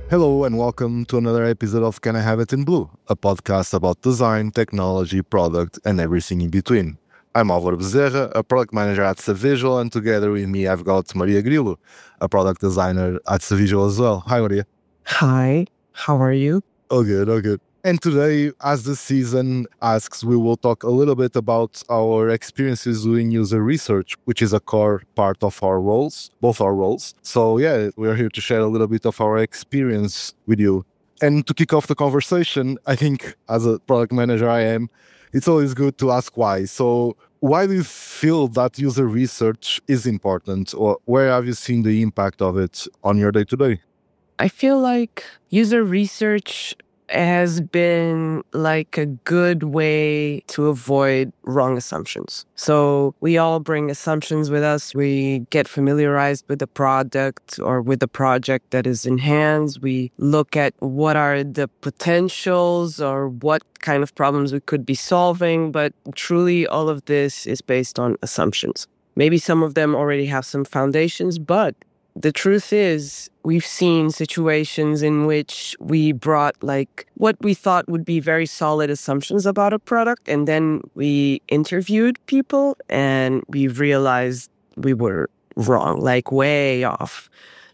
Hello and welcome to another episode of Can I Have It in Blue, a podcast about design, technology, product, and everything in between. I'm Álvaro Bezerra, a product manager at Savvisual, and together with me I've got Maria Grillo, a product designer at Savvisual as well. Hi, Maria. Hi, how are you? Oh, good, oh, good. And today, as the season asks, we will talk a little bit about our experiences doing user research, which is a core part of our roles, both our roles. So yeah, we're here to share a little bit of our experience with you. And to kick off the conversation, I think as a product manager I am, it's always good to ask why. So why do you feel that user research is important, or where have you seen the impact of it on your day-to-day? I feel like user research has been like a good way to avoid wrong assumptions. So we all bring assumptions with us. We get familiarized with the product or with the project that is in hands. We look at what are the potentials or what kind of problems we could be solving. But truly, all of this is based on assumptions. Maybe some of them already have some foundations, but the truth is, we've seen situations in which we brought like what we thought would be very solid assumptions about a product, and then we interviewed people and we realized we were wrong, like way off.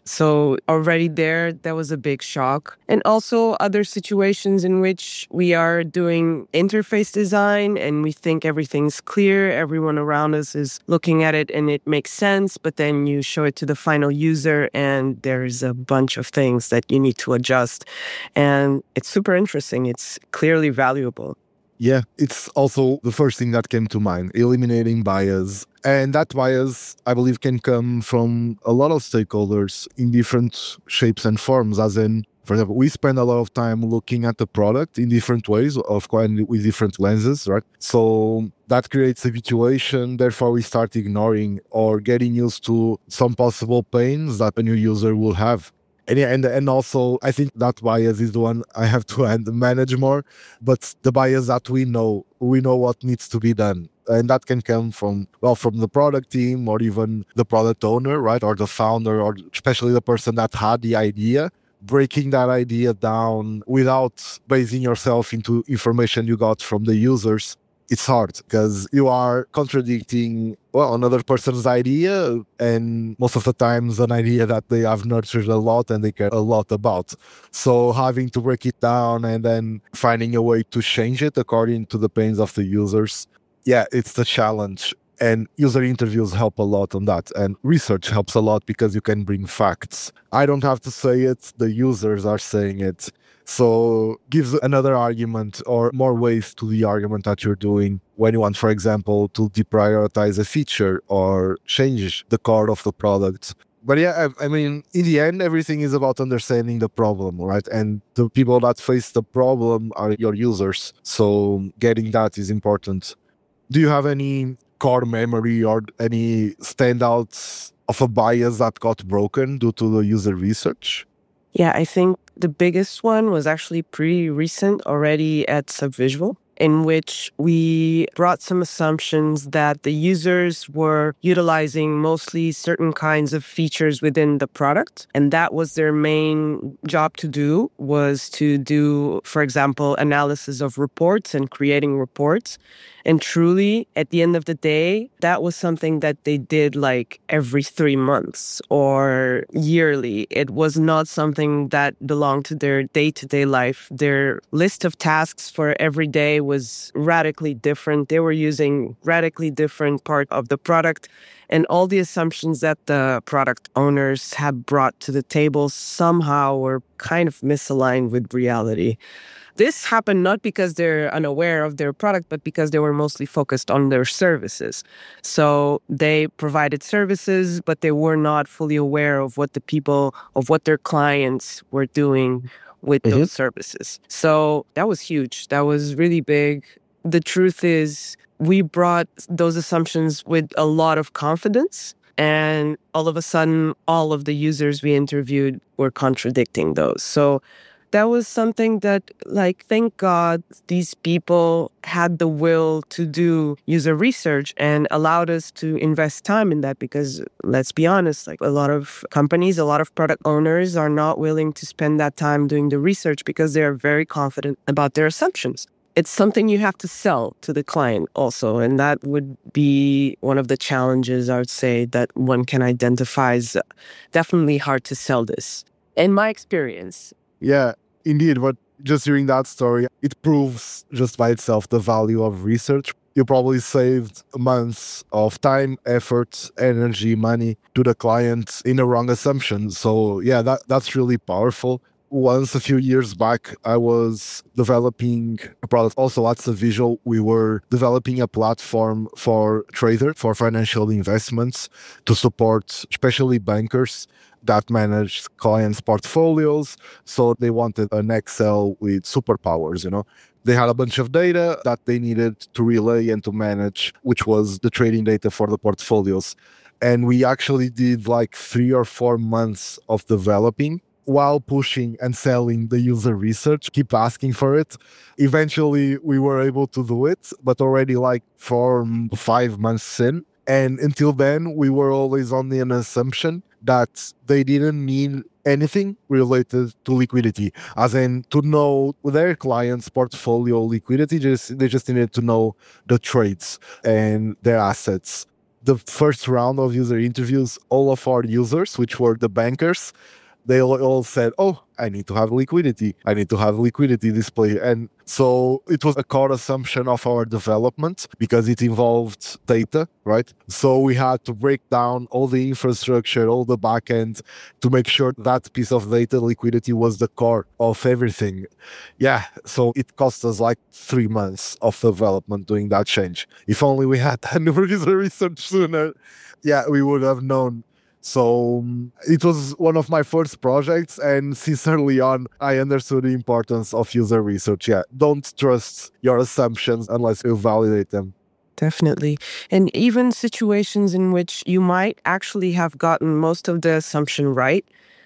So already that was a big shock. And also other situations in which we are doing interface design and we think everything's clear, everyone around us is looking at it and it makes sense, but then you show it to the final user and there's a bunch of things that you need to adjust. And it's super interesting. It's clearly valuable. Yeah, it's also the first thing that came to mind, eliminating bias. And that bias, I believe, can come from a lot of stakeholders in different shapes and forms. As in, for example, we spend a lot of time looking at the product in different ways, of course, with different lenses, right? So that creates habituation. Therefore, we start ignoring or getting used to some possible pains that a new user will have. And also, I think that bias is the one I have to manage more. But the bias that we know what needs to be done. And that can come from the product team or even the product owner, right? Or the founder, or especially the person that had the idea. Breaking that idea down without basing yourself into information you got from the users, it's hard because you are contradicting another person's idea, and most of the times an idea that they have nurtured a lot and they care a lot about. So having to break it down and then finding a way to change it according to the pains of the users, yeah, it's the challenge. And user interviews help a lot on that. And research helps a lot because you can bring facts. I don't have to say it, the users are saying it. So gives another argument or more ways to the argument that you're doing when you want, for example, to deprioritize a feature or change the core of the product. But yeah, I mean, in the end, everything is about understanding the problem, right? And the people that face the problem are your users. So getting that is important. Do you have any core memory or any standouts of a bias that got broken due to the user research? Yeah, I think the biggest one was actually pretty recent already at Savvisual, in which we brought some assumptions that the users were utilizing mostly certain kinds of features within the product. And that was their main job to do, was to do, for example, analysis of reports and creating reports. And truly, at the end of the day, that was something that they did like every 3 months or yearly. It was not something that belonged to their day-to-day life. Their list of tasks for every day was radically different. They were using radically different part of the product. And all the assumptions that the product owners had brought to the table somehow were kind of misaligned with reality. This happened not because they're unaware of their product, but because they were mostly focused on their services. So they provided services, but they were not fully aware of what their clients were doing with those services. So that was huge. That was really big. The truth is, we brought those assumptions with a lot of confidence. And all of a sudden, all of the users we interviewed were contradicting those. So that was something that, like, thank God these people had the will to do user research and allowed us to invest time in that, because let's be honest, like, a lot of companies, a lot of product owners are not willing to spend that time doing the research because they're very confident about their assumptions. It's something you have to sell to the client also. And that would be one of the challenges, I would say, that one can identify as definitely hard to sell this, in my experience. Yeah, indeed. But just hearing that story, it proves just by itself the value of research. You probably saved months of time, effort, energy, money to the client in a wrong assumption. So yeah, that's really powerful. Once a few years back, I was developing a product also at Visual. We were developing a platform for traders, for financial investments, to support especially bankers that manage clients' portfolios. So they wanted an Excel with superpowers, you know. They had a bunch of data that they needed to relay and to manage, which was the trading data for the portfolios. And we actually did like 3 or 4 months of developing while pushing and selling the user research, keep asking for it. Eventually, we were able to do it, but already like 4-5 months in. And until then, we were always on the assumption that they didn't need anything related to liquidity, as in to know their clients' portfolio liquidity. They just needed to know the trades and their assets. The first round of user interviews, all of our users, which were the bankers, they all said, oh, I need to have liquidity. I need to have liquidity display. And so it was a core assumption of our development because it involved data, right? So we had to break down all the infrastructure, all the backend to make sure that piece of data liquidity was the core of everything. Yeah, so it cost us like 3 months of development doing that change. If only we had done user research sooner, yeah, we would have known. So it was one of my first projects, and since early on, I understood the importance of user research. Yeah, don't trust your assumptions unless you validate them. Definitely. And even situations in which you might actually have gotten most of the assumption right,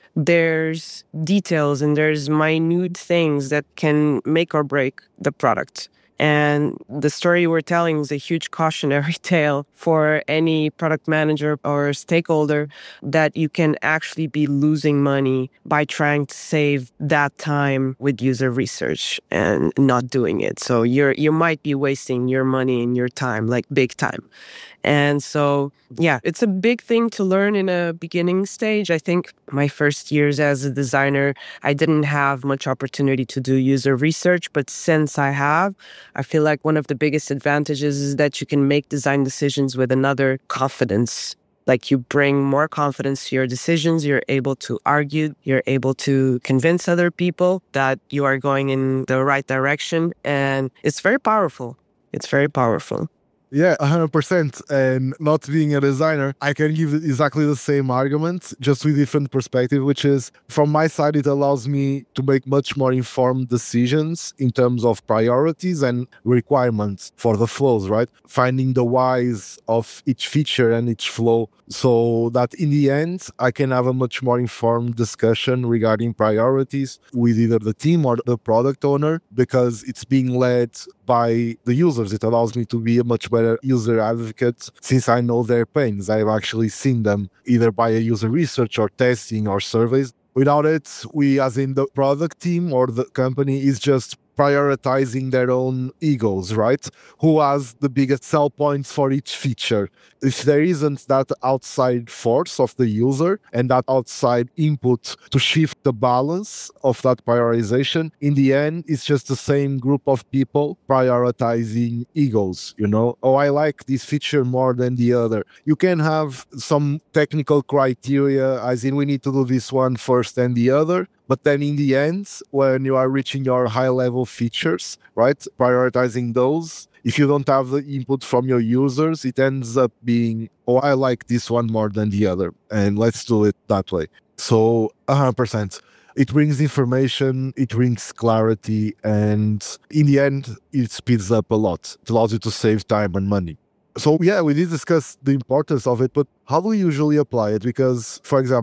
there's details and there's minute things that can make or break the product. And the story we're telling is a huge cautionary tale for any product manager or stakeholder that you can actually be losing money by trying to save that time with user research and not doing it. So you might be wasting your money and your time, like big time. And so, yeah, it's a big thing to learn in a beginning stage. I think my first years as a designer, I didn't have much opportunity to do user research. But since I have, I feel like one of the biggest advantages is that you can make design decisions with another confidence. Like, you bring more confidence to your decisions, you're able to argue, you're able to convince other people that you are going in the right direction. And it's very powerful. It's very powerful. Yeah, 100%. And not being a designer, I can give exactly the same argument, just with different perspective, which is, from my side, it allows me to make much more informed decisions in terms of priorities and requirements for the flows, right? Finding the whys of each feature and each flow, so that in the end, I can have a much more informed discussion regarding priorities with either the team or the product owner, because it's being led by the users. It allows me to be a much better user advocate since I know their pains. I've actually seen them either by a user research or testing or surveys. Without it, we, as in the product team or the company, is just prioritizing their own egos, right? Who has the biggest sell points for each feature? If there isn't that outside force of the user and that outside input to shift the balance of that prioritization, in the end, it's just the same group of people prioritizing egos, you know? Oh, I like this feature more than the other. You can have some technical criteria, as in we need to do this one first and the other. But then in the end, when you are reaching your high-level features, right, prioritizing those, if you don't have the input from your users, it ends up being, oh, I like this one more than the other, and let's do it that way. So 100%. It brings information, it brings clarity, and in the end, it speeds up a lot. It allows you to save time and money. So yeah, we did discuss the importance of it, but how do we usually apply it? Because, for example,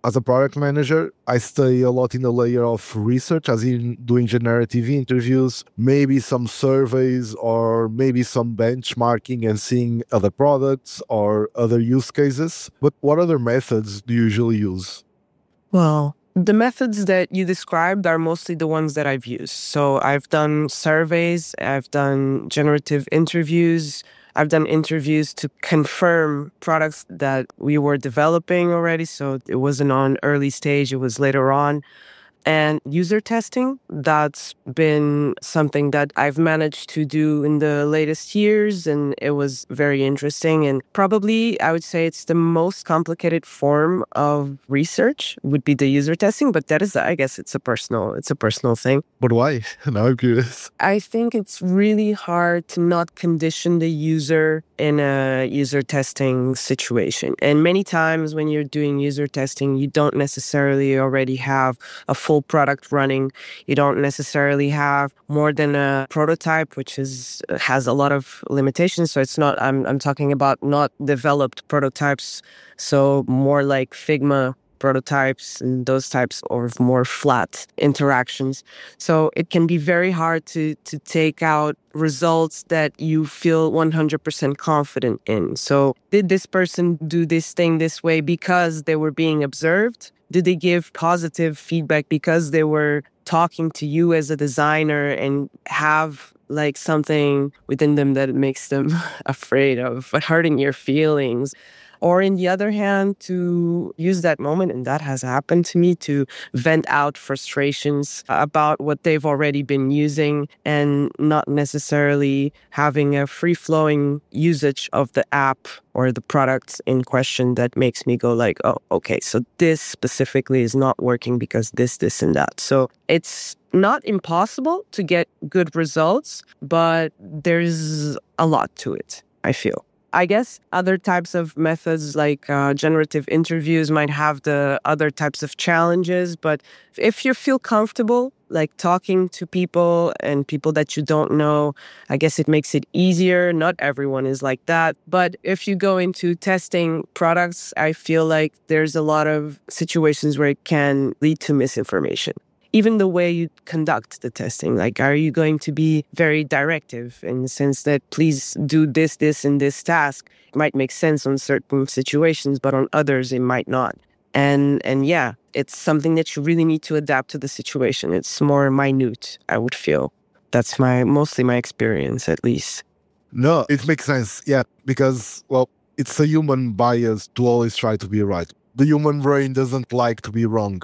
As a product manager, I stay a lot in the layer of research, as in doing generative interviews, maybe some surveys, or maybe some benchmarking and seeing other products or other use cases. But what other methods do you usually use? Well, the methods that you described are mostly the ones that I've used. So I've done surveys, I've done generative interviews, I've done interviews to confirm products that we were developing already. So it wasn't on early stage, it was later on. And user testing, that's been something that I've managed to do in the latest years, and it was very interesting. And probably I would say it's the most complicated form of research would be the user testing, but that is, I guess it's a personal thing. But why? Now I'm curious. I think it's really hard to not condition the user in a user testing situation. And many times when you're doing user testing, you don't necessarily already have a full product running. You don't necessarily have more than a prototype, which has a lot of limitations. So it's not, I'm talking about not developed prototypes. So more like Figma prototypes and those types of more flat interactions. So it can be very hard to take out results that you feel 100% confident in. So did this person do this thing this way because they were being observed? Did they give positive feedback because they were talking to you as a designer and have like something within them that makes them afraid of hurting your feelings? Or in the other hand, to use that moment, and that has happened to me, to vent out frustrations about what they've already been using and not necessarily having a free-flowing usage of the app or the product in question that makes me go like, oh, okay, so this specifically is not working because this, and that. So it's not impossible to get good results, but there's a lot to it, I feel. I guess other types of methods like generative interviews might have the other types of challenges. But if you feel comfortable, like talking to people and people that you don't know, I guess it makes it easier. Not everyone is like that. But if you go into testing products, I feel like there's a lot of situations where it can lead to misinformation. Even the way you conduct the testing, like, are you going to be very directive in the sense that please do this, and this task? It might make sense on certain situations, but on others, it might not. And yeah, it's something that you really need to adapt to the situation. It's more minute, I would feel. That's mostly my experience, at least. No, it makes sense. Yeah, because, well, it's a human bias to always try to be right. The human brain doesn't like to be wrong.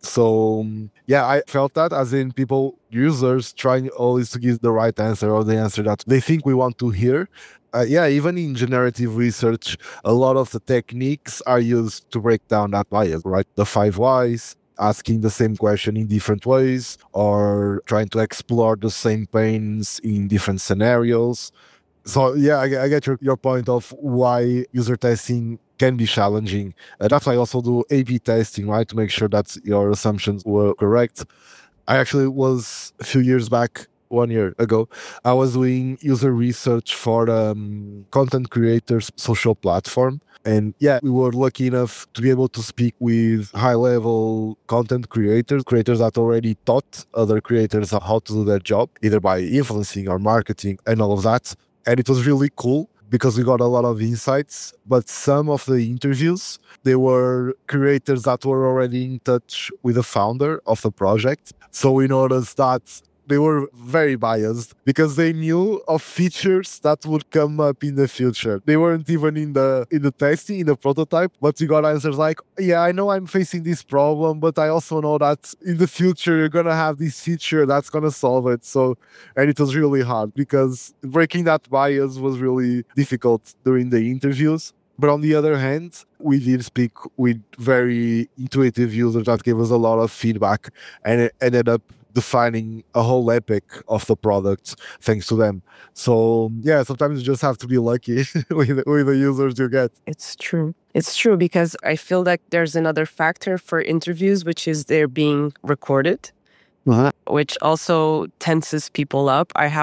So, yeah, I felt that as in users trying always to give the right answer or the answer that they think we want to hear. Yeah, even in generative research, a lot of the techniques are used to break down that bias, right? The 5 whys, asking the same question in different ways, or trying to explore the same pains in different scenarios. So, yeah, I get your point of why user testing can be challenging. That's why I also do A/B testing, right? To make sure that your assumptions were correct. I actually was, a few years back, 1 year ago, I was doing user research for content creators social platform. And yeah, we were lucky enough to be able to speak with high-level content creators that already taught other creators how to do their job, either by influencing or marketing and all of that. And it was really cool because we got a lot of insights. But some of the interviews, they were creators that were already in touch with the founder of the project. So we noticed that they were very biased because they knew of features that would come up in the future. They weren't even in the testing, in the prototype, but you got answers like, yeah, I know I'm facing this problem, but I also know that in the future you're gonna have this feature that's gonna solve it. So, and it was really hard because breaking that bias was really difficult during the interviews. But on the other hand, we did speak with very intuitive users that gave us a lot of feedback, and it ended up defining a whole epic of the product thanks to them. So yeah, sometimes you just have to be lucky with the users you get. It's true. It's true because I feel like there's another factor for interviews, which is they're being recorded, which also tenses people up. I have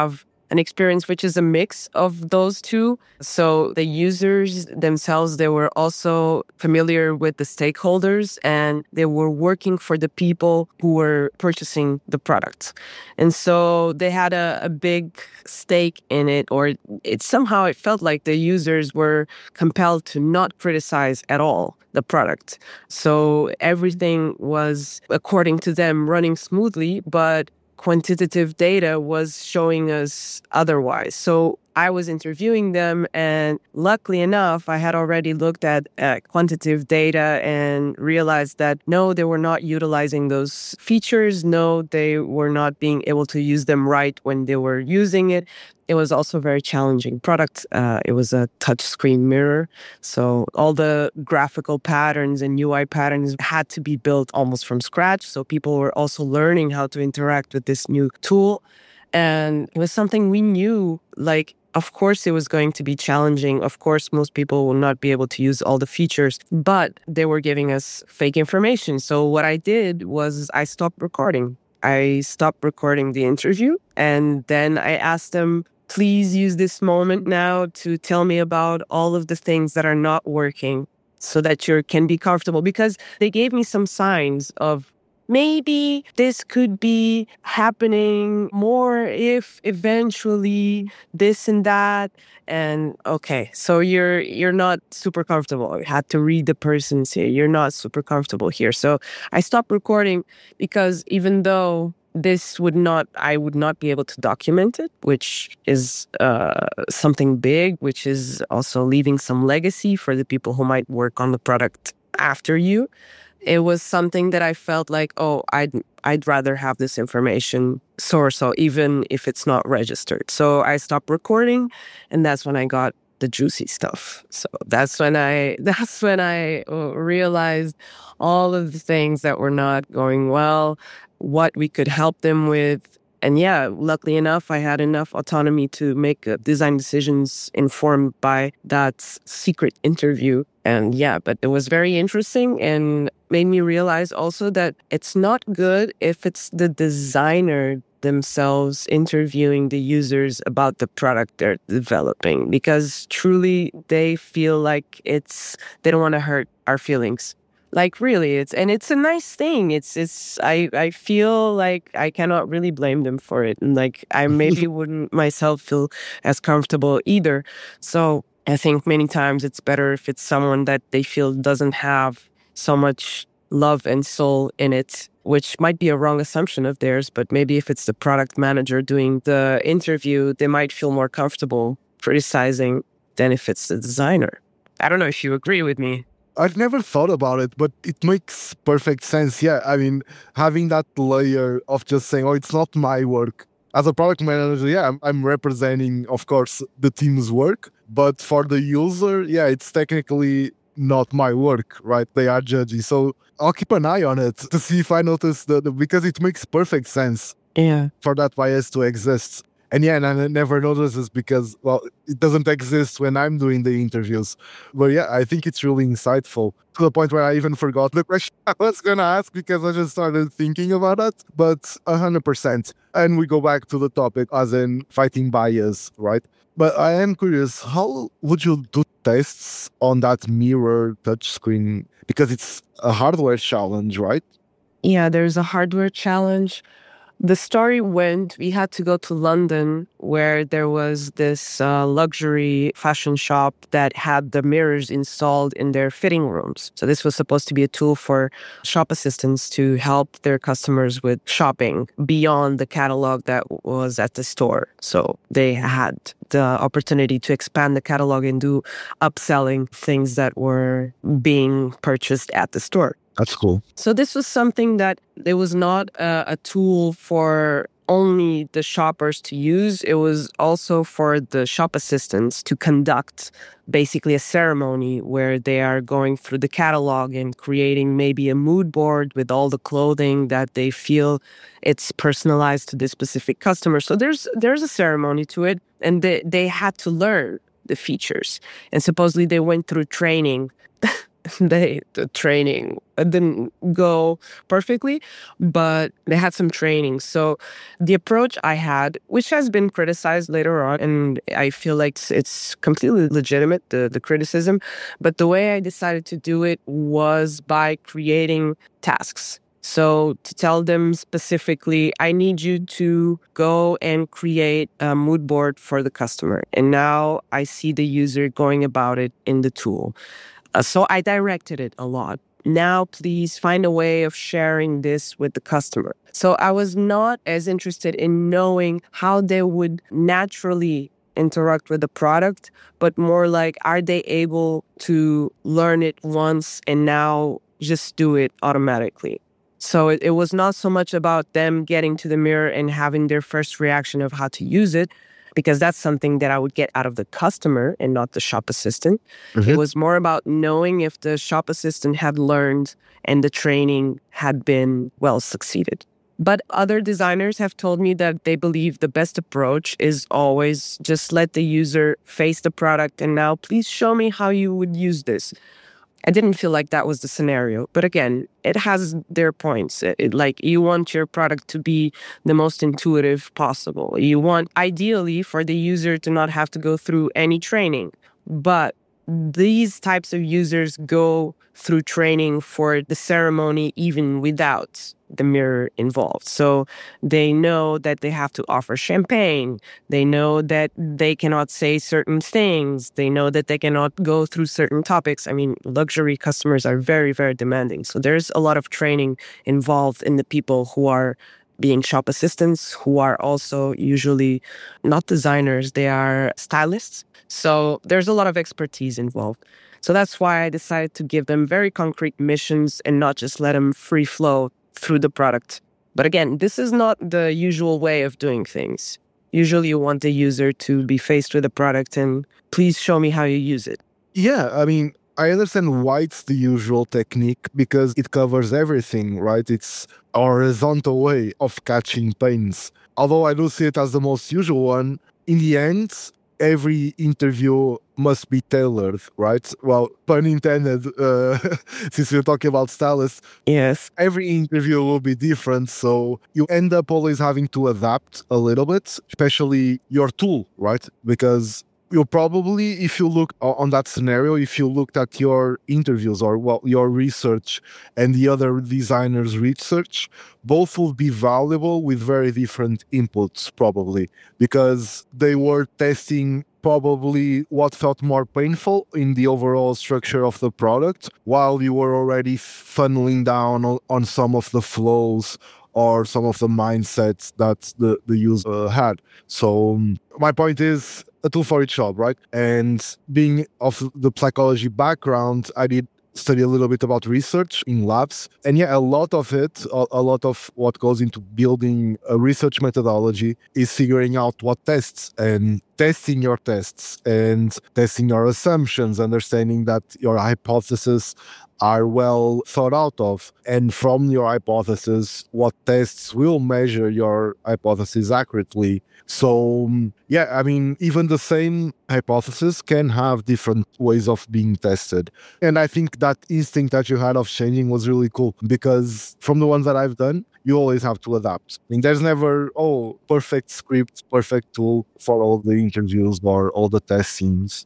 an experience which is a mix of those two. So the users themselves, they were also familiar with the stakeholders and they were working for the people who were purchasing the products. And so they had a big stake in it, or it somehow it felt like the users were compelled to not criticize at all the product. So everything was, according to them, running smoothly, but quantitative data was showing us otherwise. So I was interviewing them, and luckily enough, I had already looked at quantitative data and realized that no, they were not utilizing those features. No, they were not being able to use them right when they were using it. It was also a very challenging product. It was a touchscreen mirror. So all the graphical patterns and UI patterns had to be built almost from scratch. So people were also learning how to interact with this new tool. And it was something we knew, like, of course, it was going to be challenging. Of course, most people will not be able to use all the features, but they were giving us fake information. So what I did was I stopped recording. I stopped recording the interview, and then I asked them, please use this moment now to tell me about all of the things that are not working so that you can be comfortable. Because they gave me some signs of maybe this could be happening more if eventually this and that. And okay, so you're not super comfortable. I had to read the person's here. You're not super comfortable here. So I stopped recording because even though I would not be able to document it, which is something big, which is also leaving some legacy for the people who might work on the product after you. It was something that I felt like, oh, I'd rather have this information source, even if it's not registered. So I stopped recording, and that's when I got the juicy stuff. So that's when I realized all of the things that were not going well, what we could help them with. And yeah, luckily enough, I had enough autonomy to make design decisions informed by that secret interview. And yeah, but it was very interesting and made me realize also that it's not good if it's the designer themselves interviewing the users about the product they're developing, because truly they feel like they don't want to hurt our feelings. Like really, it's a nice thing. I feel like I cannot really blame them for it. And like I maybe wouldn't myself feel as comfortable either. So I think many times it's better if it's someone that they feel doesn't have so much love and soul in it, which might be a wrong assumption of theirs, but maybe if it's the product manager doing the interview, they might feel more comfortable criticizing than if it's the designer. I don't know if you agree with me. I've never thought about it, but it makes perfect sense. Yeah, I mean, having that layer of just saying, oh, it's not my work. As a product manager, yeah, I'm representing, of course, the team's work. But for the user, yeah, it's technically not my work, right? They are judgy. So I'll keep an eye on it to see if I notice because it makes perfect sense for that bias to exist. And yeah, and I never noticed this because, well, it doesn't exist when I'm doing the interviews. But yeah, I think it's really insightful to the point where I even forgot the question I was going to ask because I just started thinking about it. But 100%. And we go back to the topic as in fighting bias, right? But I am curious, how would you do tests on that mirror touchscreen? Because it's a hardware challenge, right? Yeah, there's a hardware challenge. The story went, we had to go to London where there was this luxury fashion shop that had the mirrors installed in their fitting rooms. So this was supposed to be a tool for shop assistants to help their customers with shopping beyond the catalog that was at the store. So they had the opportunity to expand the catalog and do upselling things that were being purchased at the store. That's cool. So this was something that it was not a tool for only the shoppers to use. It was also for the shop assistants to conduct basically a ceremony where they are going through the catalog and creating maybe a mood board with all the clothing that they feel it's personalized to this specific customer. So there's a ceremony to it, and they had to learn the features. And supposedly they went through training. The training It didn't go perfectly, but they had some training. So the approach I had, which has been criticized later on, and I feel like it's completely legitimate, the criticism, but the way I decided to do it was by creating tasks. So to tell them specifically, I need you to go and create a mood board for the customer. And now I see the user going about it in the tool. So I directed it a lot. Now, please find a way of sharing this with the customer. So I was not as interested in knowing how they would naturally interact with the product, but more like, are they able to learn it once and now just do it automatically? So it was not so much about them getting to the mirror and having their first reaction of how to use it, because that's something that I would get out of the customer and not the shop assistant. It was more about knowing if the shop assistant had learned and the training had been well succeeded. But other designers have told me that they believe the best approach is always just let the user face the product and now please show me how you would use this. I didn't feel like that was the scenario. But again, it has their points. Like you want your product to be the most intuitive possible. You want, ideally, for the user to not have to go through any training. But these types of users go through training for the ceremony even without the mirror involved. So they know that they have to offer champagne. They know that they cannot say certain things. They know that they cannot go through certain topics. I mean, luxury customers are very, very demanding. So there's a lot of training involved in the people who are being shop assistants, who are also usually not designers, they are stylists. So there's a lot of expertise involved. So that's why I decided to give them very concrete missions and not just let them free flow through the product. But again, this is not the usual way of doing things. Usually you want the user to be faced with a product and please show me how you use it. Yeah, I mean, I understand why it's the usual technique because it covers everything, right? It's a horizontal way of catching pains. Although I do see it as the most usual one, in the end, every interview must be tailored, right? Well, pun intended, since we're talking about stylists. Yes. Every interview will be different, so you end up always having to adapt a little bit, especially your tool, right? Because you'll probably, if you look on that scenario, if you looked at your interviews or your research and the other designers' research, both will be valuable with very different inputs, probably, because they were testing probably what felt more painful in the overall structure of the product, while you were already funneling down on some of the flows or some of the mindsets that the user had. So my point is, a tool for each job, right? And being of the psychology background, I did study a little bit about research in labs. And yeah, a lot of what goes into building a research methodology is figuring out what tests and testing your tests and testing your assumptions, understanding that your hypotheses are well thought out of. And from your hypothesis, what tests will measure your hypothesis accurately. So, yeah, I mean, even the same hypothesis can have different ways of being tested. And I think that instinct that you had of changing was really cool because from the ones that I've done, you always have to adapt. I mean, there's never, perfect script, perfect tool for all the interviews or all the test scenes.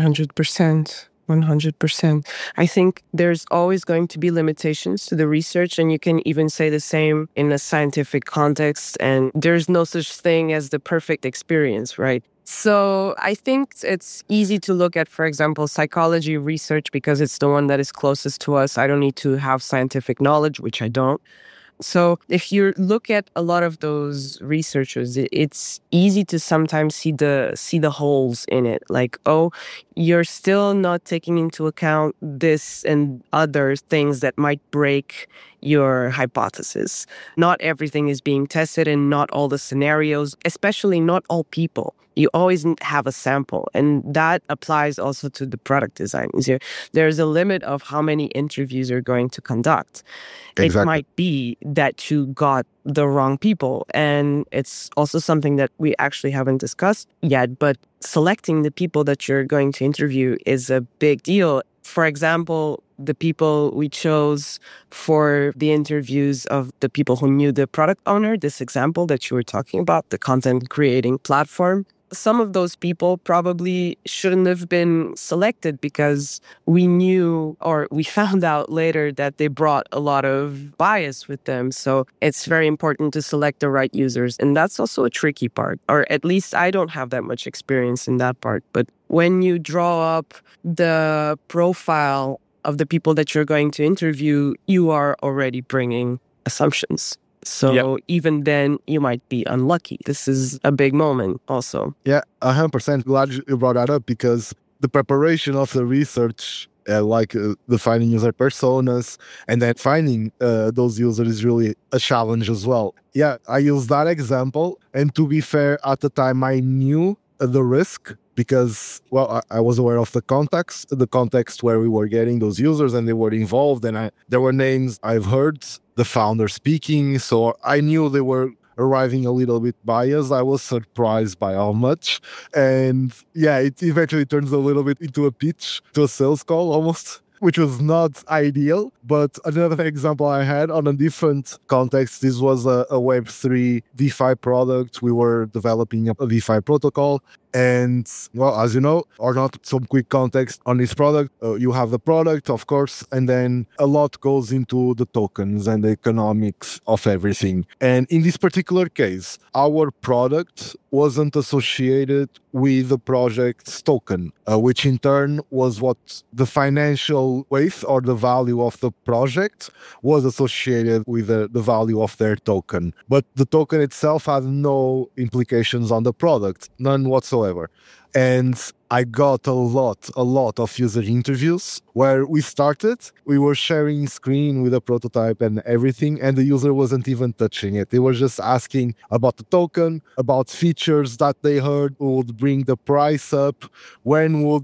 100%. 100%. I think there's always going to be limitations to the research, and you can even say the same in a scientific context, and there's no such thing as the perfect experience, right? So I think it's easy to look at, for example, psychology research because it's the one that is closest to us. I don't need to have scientific knowledge, which I don't. So if you look at a lot of those researchers, it's easy to sometimes see the holes in it. Like, you're still not taking into account this and other things that might break your hypothesis. Not everything is being tested and not all the scenarios, especially not all people. You always have a sample, and that applies also to the product design. There's a limit of how many interviews you're going to conduct. Exactly. It might be that you got the wrong people, and it's also something that we actually haven't discussed yet, but selecting the people that you're going to interview is a big deal. For example, the people we chose for the interviews of the people who knew the product owner, this example that you were talking about, the content creating platform, some of those people probably shouldn't have been selected because we knew or we found out later that they brought a lot of bias with them. So it's very important to select the right users. And that's also a tricky part, or at least I don't have that much experience in that part. But when you draw up the profile of the people that you're going to interview, you are already bringing assumptions. So even then, you might be unlucky. This is a big moment also. Yeah, 100% glad you brought that up, because the preparation of the research, defining user personas and then finding those users is really a challenge as well. Yeah, I use that example. And to be fair, at the time, I knew the risk because, well, I was aware of the context where we were getting those users and they were involved. And there were names I've heard the founder speaking. So I knew they were arriving a little bit biased. I was surprised by how much. And yeah, it eventually turns a little bit into a pitch, to a sales call almost, which was not ideal. But another example I had on a different context, this was a Web3 DeFi product. We were developing a DeFi protocol. And, well, as you know, or not, some quick context on this product. You have the product, of course, and then a lot goes into the tokens and the economics of everything. And in this particular case, our product wasn't associated with the project's token, which in turn was what the financial weight or the value of the project was associated with the value of their token. But the token itself had no implications on the product, none whatsoever. And I got a lot of user interviews where we were sharing screen with a prototype and everything, and the user wasn't even touching it. They were just asking about the token, about features that they heard would bring the price up, when would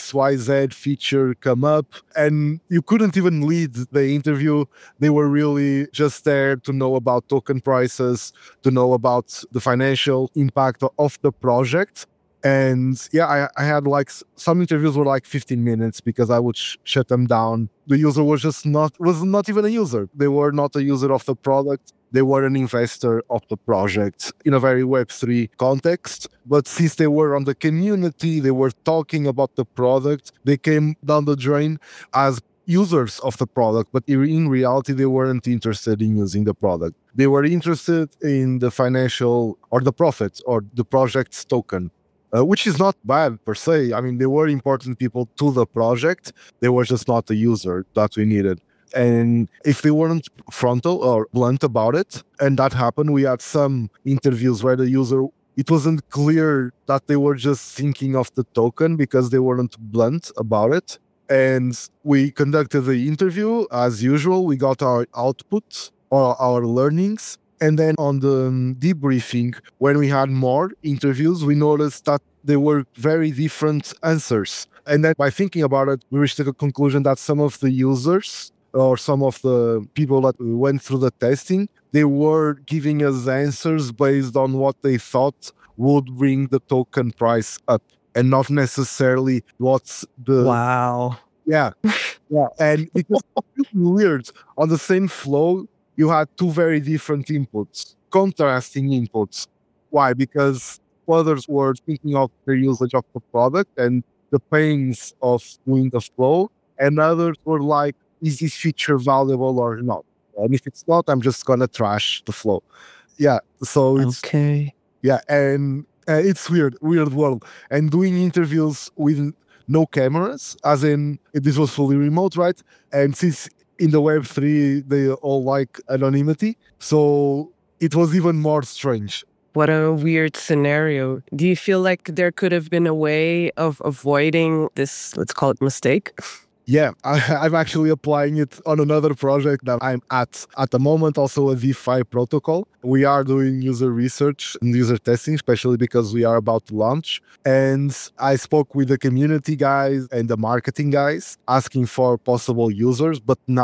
XYZ feature come up, and you couldn't even lead the interview. They were really just there to know about token prices, to know about the financial impact of the project. And yeah, I had some interviews were 15 minutes because I would shut them down. The user was not even a user. They were not a user of the product. They were an investor of the project in a very Web3 context. But since they were on the community, they were talking about the product, they came down the drain as users of the product, but in reality, they weren't interested in using the product. They were interested in the financial or the profit or the project's token. Which is not bad per se. I mean, they were important people to the project. They were just not the user that we needed. And if they weren't frontal or blunt about it, and that happened, we had some interviews where the user, it wasn't clear that they were just thinking of the token because they weren't blunt about it. And we conducted the interview as usual. We got our output or our learnings. And then on the debriefing, when we had more interviews, we noticed that there were very different answers. And then by thinking about it, we reached the conclusion that some of the users or some of the people that went through the testing, they were giving us answers based on what they thought would bring the token price up and not necessarily what's the... Wow. Yeah. Yeah. And it was weird. On the same flow, you had two very different inputs, contrasting inputs. Why? Because others were thinking of the usage of the product and the pains of doing the flow, and others were like, is this feature valuable or not? And if it's not, I'm just going to trash the flow. Yeah, so it's... Okay. Yeah, and it's weird world. And doing interviews with no cameras, as in, this was fully remote, right? And since in the Web3, they all like anonymity. So it was even more strange. What a weird scenario. Do you feel like there could have been a way of avoiding this, let's call it, mistake? Yeah, I'm actually applying it on another project that I'm at the moment, also a DeFi protocol. We are doing user research and user testing, especially because we are about to launch. And I spoke with the community guys and the marketing guys asking for possible users. But now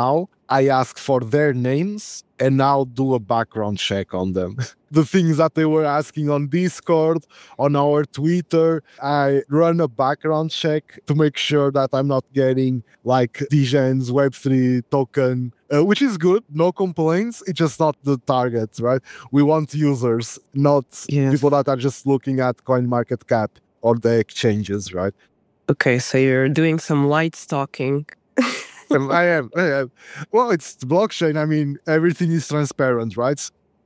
I ask for their names and now do a background check on them. The things that they were asking on Discord, on our Twitter, I run a background check to make sure that I'm not getting like Dgen's Web3 token, which is good, no complaints. It's just not the target, right? We want users, not people that are just looking at CoinMarketCap or the exchanges, right? Okay, so you're doing some light stalking. I am. Well, it's blockchain. I mean, everything is transparent, right?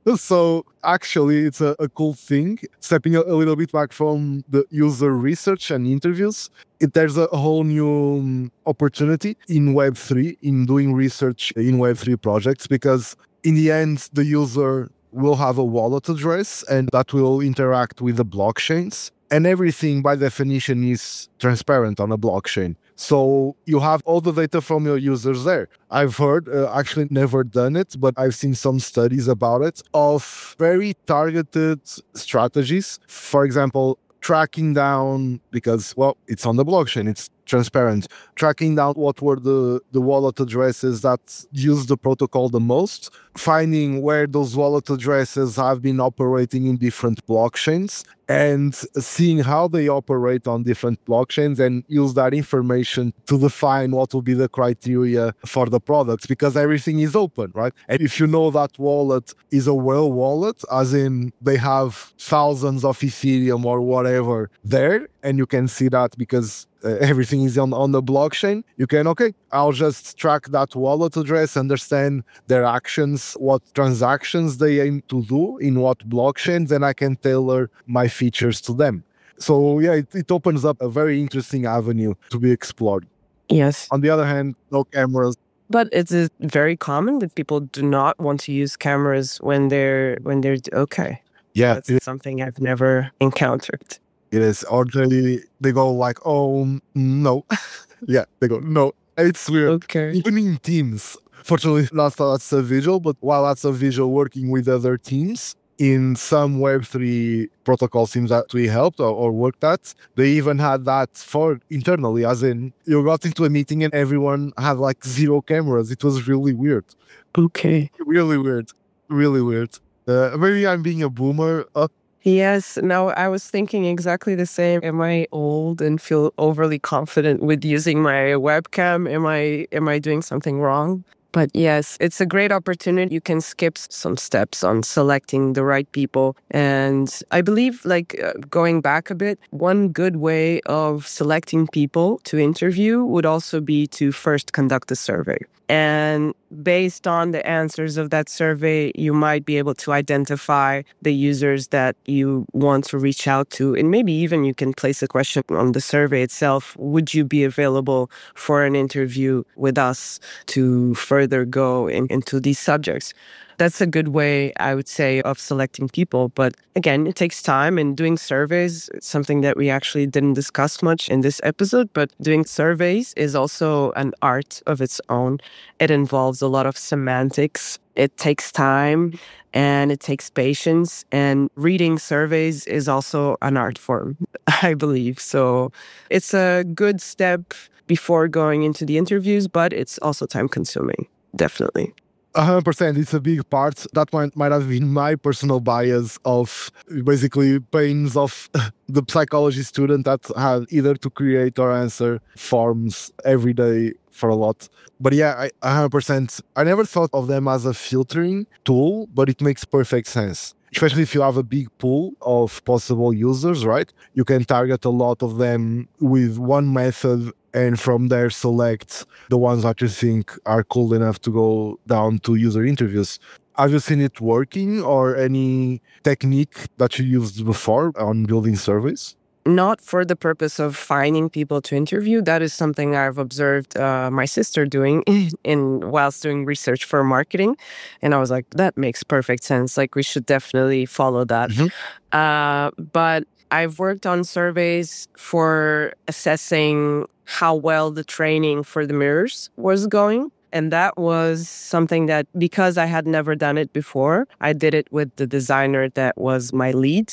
So actually, it's a cool thing. Stepping a little bit back from the user research and interviews, there's a whole new opportunity in Web3, in doing research in Web3 projects, because in the end, the user will have a wallet address and that will interact with the blockchains. And everything by definition is transparent on a blockchain. So you have all the data from your users there. I've heard, actually never done it, but I've seen some studies about it, of very targeted strategies. For example, tracking down, because, well, it's on the blockchain, it's transparent, tracking down what were the wallet addresses that use the protocol the most, finding where those wallet addresses have been operating in different blockchains, and seeing how they operate on different blockchains, and use that information to define what will be the criteria for the products, because everything is open, right? And if you know that wallet is a whale wallet, as in they have thousands of Ethereum or whatever there, and you can see that because everything is on the blockchain, you can, okay, I'll just track that wallet address, understand their actions, what transactions they aim to do in what blockchains, and I can tailor my features to them. So yeah, it opens up a very interesting avenue to be explored. Yes. On the other hand, no cameras. But it's very common that people do not want to use cameras when they're okay. Yeah. That's something I've never encountered. It is. Or they go like, oh, no. Yeah, they go, no. It's weird. Okay. Even in teams. Fortunately, that's a visual, but while that's a visual working with other teams, in some Web3 protocol teams that we helped or worked at, they even had that for internally, as in you got into a meeting and everyone had like 0 cameras. It was really weird. Okay. Really weird. Really weird. Maybe I'm being a boomer. Yes, no, I was thinking exactly the same. Am I old and feel overly confident with using my webcam? Am I doing something wrong? But yes, it's a great opportunity. You can skip some steps on selecting the right people. And I believe, going back a bit, one good way of selecting people to interview would also be to first conduct a survey. And based on the answers of that survey, you might be able to identify the users that you want to reach out to. And maybe even you can place a question on the survey itself. Would you be available for an interview with us to further go into these subjects? That's a good way, I would say, of selecting people. But again, it takes time, and doing surveys, it's something that we actually didn't discuss much in this episode, but doing surveys is also an art of its own. It involves a lot of semantics. It takes time and it takes patience. And reading surveys is also an art form, I believe. So it's a good step before going into the interviews, but it's also time consuming, definitely. 100%. It's a big part. That might have been my personal bias of basically pains of the psychology student that had either to create or answer forms every day for a lot. But yeah, 100%. I never thought of them as a filtering tool, but it makes perfect sense. Especially if you have a big pool of possible users, right? You can target a lot of them with one method and from there select the ones that you think are cool enough to go down to user interviews. Have you seen it working, or any technique that you used before on building surveys? Not for the purpose of finding people to interview. That is something I've observed my sister doing whilst doing research for marketing. And I was like, that makes perfect sense. Like, we should definitely follow that. Mm-hmm. But I've worked on surveys for assessing how well the training for the mirrors was going. And that was something that, because I had never done it before, I did it with the designer that was my lead.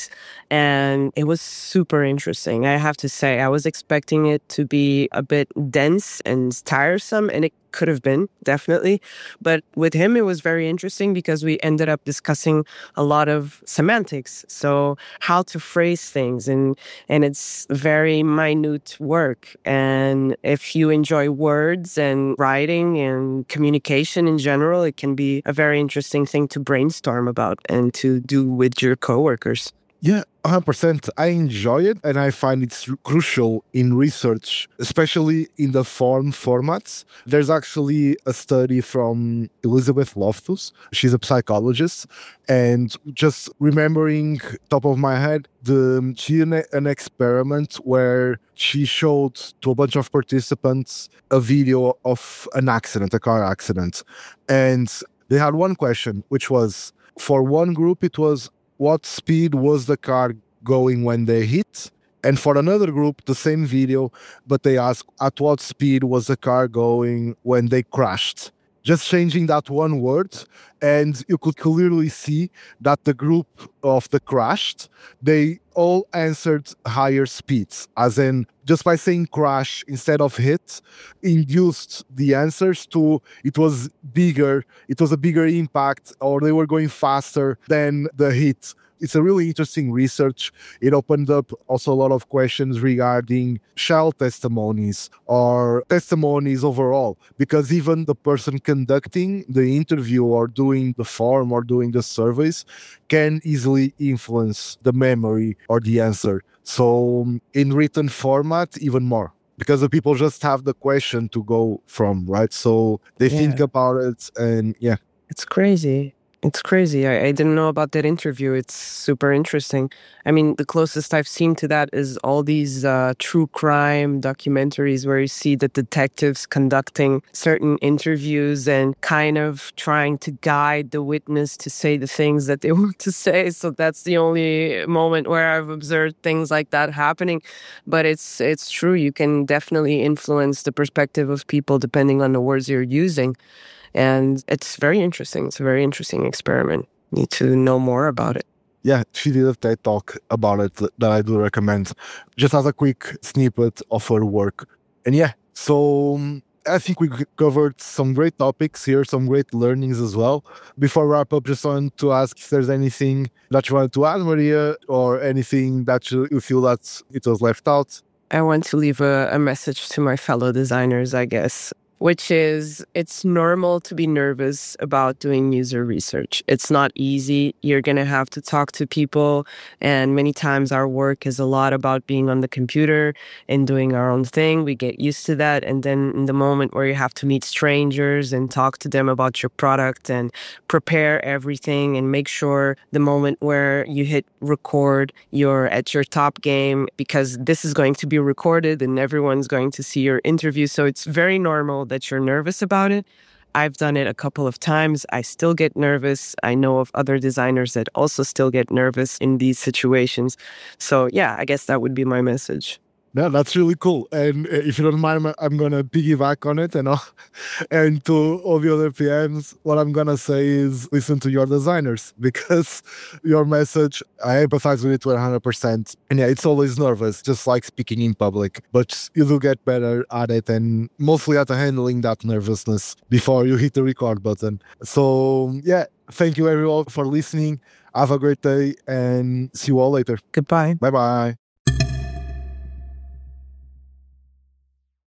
And it was super interesting. I have to say, I was expecting it to be a bit dense and tiresome, and it could have been, definitely. But with him, it was very interesting because we ended up discussing a lot of semantics. So how to phrase things, and it's very minute work. And if you enjoy words and writing and communication in general, it can be a very interesting thing to brainstorm about and to do with your coworkers. Yeah, 100%. I enjoy it and I find it's crucial in research, especially in the formats. There's actually a study from Elizabeth Loftus. She's a psychologist. And just remembering top of my head, she did an experiment where she showed to a bunch of participants a video of an accident, a car accident. And they had one question, which was, for one group, it was, what speed was the car going when they hit? And for another group, the same video, but they asked, at what speed was the car going when they crashed? Just changing that one word, and you could clearly see that the group of the crashed, they all answered higher speeds, as in just by saying crash instead of hit, induced the answers to it was a bigger impact, or they were going faster than the hit. It's a really interesting research. It opened up also a lot of questions regarding child testimonies or testimonies overall, because even the person conducting the interview or doing the form or doing the surveys can easily influence the memory or the answer. So in written format, even more, because the people just have the question to go from, right? So they think about it, and yeah. It's crazy. It's crazy. I didn't know about that interview. It's super interesting. I mean, the closest I've seen to that is all these true crime documentaries where you see the detectives conducting certain interviews and kind of trying to guide the witness to say the things that they want to say. So that's the only moment where I've observed things like that happening. But it's true. You can definitely influence the perspective of people depending on the words you're using. And it's very interesting. It's a very interesting experiment. Need to know more about it. Yeah, she did a TED Talk about it that I do recommend, just as a quick snippet of her work. And yeah, so I think we covered some great topics here, some great learnings as well. Before we wrap up, just want to ask if there's anything that you wanted to add, Maria, or anything that you feel that it was left out. I want to leave a message to my fellow designers, I guess, which is it's normal to be nervous about doing user research. It's not easy. You're going to have to talk to people. And many times our work is a lot about being on the computer and doing our own thing. We get used to that. And then in the moment where you have to meet strangers and talk to them about your product and prepare everything and make sure the moment where you hit record, you're at your top game, because this is going to be recorded and everyone's going to see your interview. So it's very normal that you're nervous about it. I've done it a couple of times. I still get nervous. I know of other designers that also still get nervous in these situations. So yeah, I guess that would be my message. Yeah, that's really cool. And if you don't mind, I'm going to piggyback on it. And to all the other PMs, what I'm going to say is listen to your designers, because your message, I empathize with it 100%. And yeah, it's always nervous, just like speaking in public. But you do get better at it, and mostly at handling that nervousness before you hit the record button. So yeah, thank you everyone for listening. Have a great day and see you all later. Goodbye. Bye-bye.